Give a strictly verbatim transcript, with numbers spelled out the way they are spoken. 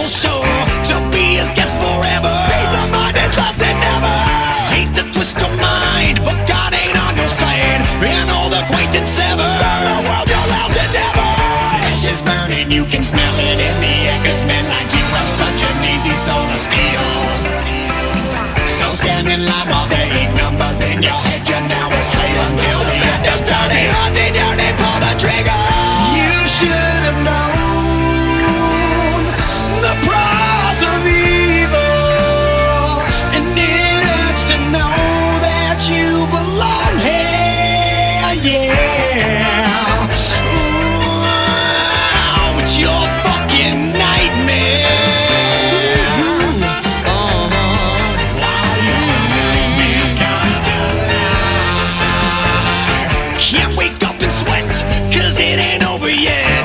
for sure to be his guest forever. Peace of mind is lost and never. Hate to twist your mind, but God ain't on your side. And old acquaintance sever. Burn a world your house endeavor. Ashes burning, you can smell it in the air. 'Cause men like you have such an easy soul to steal. So stand in line while they eat numbers in your head. You're now a slave until